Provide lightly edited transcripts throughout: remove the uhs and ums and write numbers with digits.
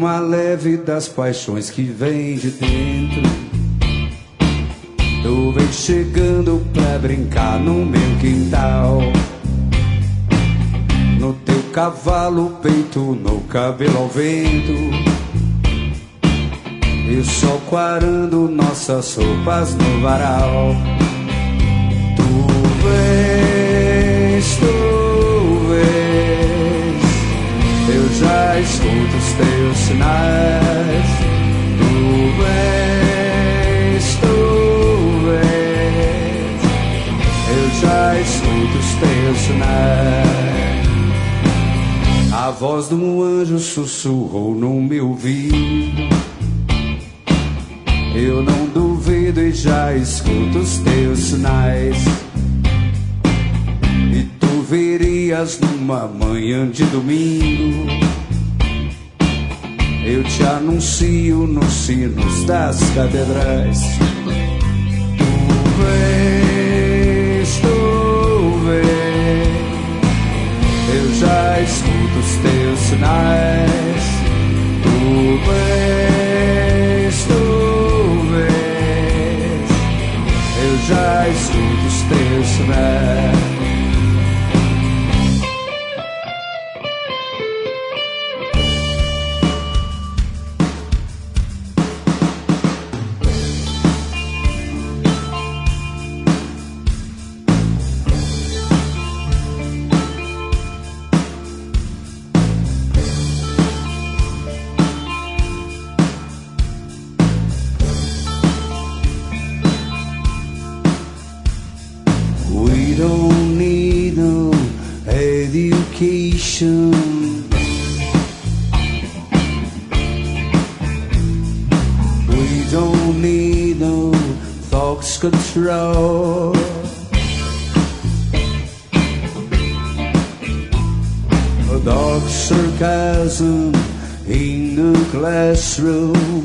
bruma leve das paixões que vem de dentro. Tu vem chegando pra brincar no meu quintal. No teu cavalo, peito, no cabelo ao vento. E o sol quarando nossas roupas no varal. Tu vens, eu já escuto os teus sinais. Tu vens, eu já escuto os teus sinais. A voz de um anjo sussurrou no meu ouvido. Eu não duvido e já escuto os teus sinais. E tu virias numa manhã de domingo. Eu te anuncio nos sinos das catedrais. Tu vens, eu já escuto os teus sinais. Tu vens, eu já escuto os teus sinais. We don't need no education. We don't need no thoughts control. A dark sarcasm in the classroom.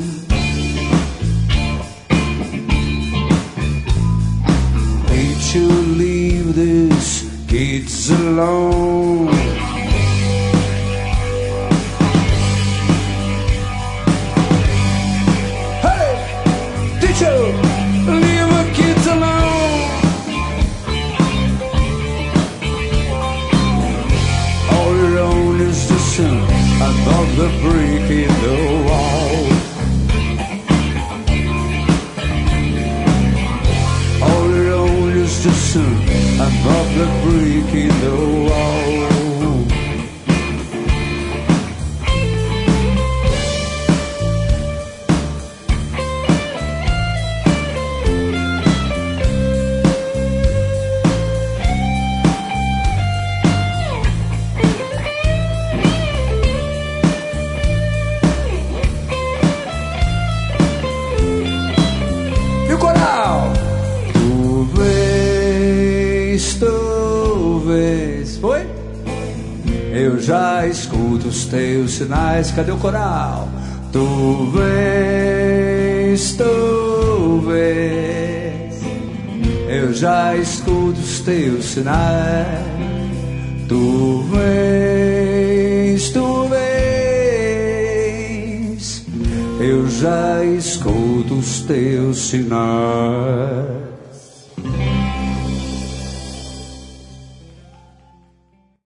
To leave these kids alone. Hey, teacher, leave the kids alone. All alone is the sun above the brick in the wall. The sun above the brick in the wall. E o coral? Talvez, foi? Eu já escuto os teus sinais. Cadê o coral? Tu vens, eu já escuto os teus sinais. Tu vens, eu já escuto os teus sinais.